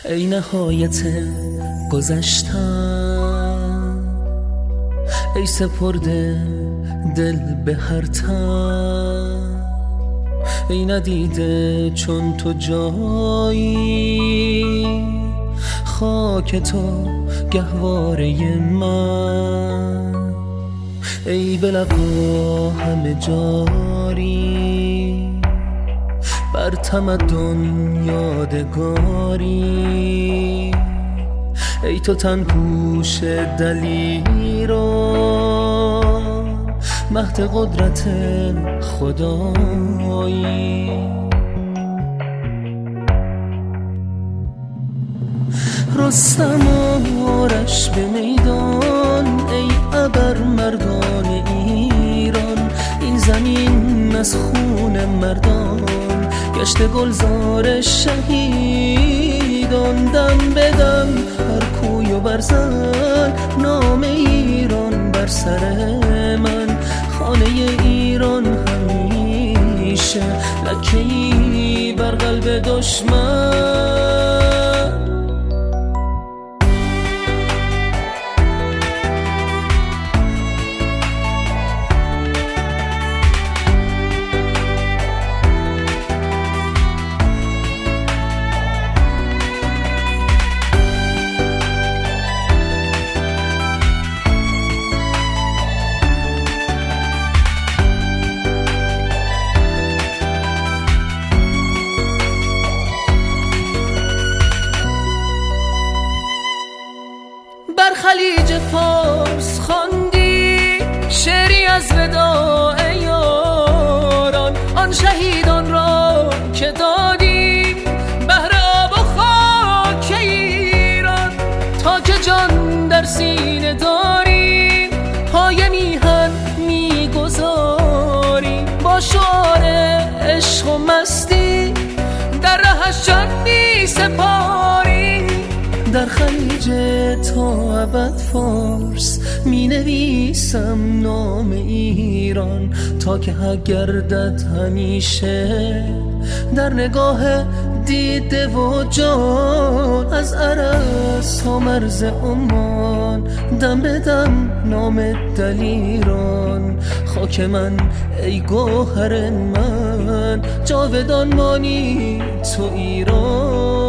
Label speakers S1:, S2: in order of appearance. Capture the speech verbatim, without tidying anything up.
S1: ای نهایت گذشتم، ای سپرده دل به هر تن، ای ندیده چون تو جایی، خاک تو گهواره من، ای به لقا همه جاری، بر تمدن یادگاری، ای تو تن پوش دلیران، مهد قدرت خدایی. رستم آرش به میدان، ای ابر مردان ایران، این زمین از خون مردان گشت گلزار شهیدان. دم بدم هر کوی و برزن، نام ایران بر سر من، خانه ایران همیشه لکه‌ای بر قلب دشمن. بر خلیج فارس خواندی شعری از وداع یاران، آن شهیدان را که دادیم بهر آب و خاک ایران. تا که جان در سینه داریم پای میهن میگذاریم، با شعار عشق و مستی در رهش جان میسپاریم. در خلیج تا ابد فارس می نویسم نام ایران، تا که حق گردد همیشه در نگاه دیده و جان. از عرس تا مرز عمان دم به دم نام دلیران، خاک من ای گوهر من جاودان مانی تو ایران.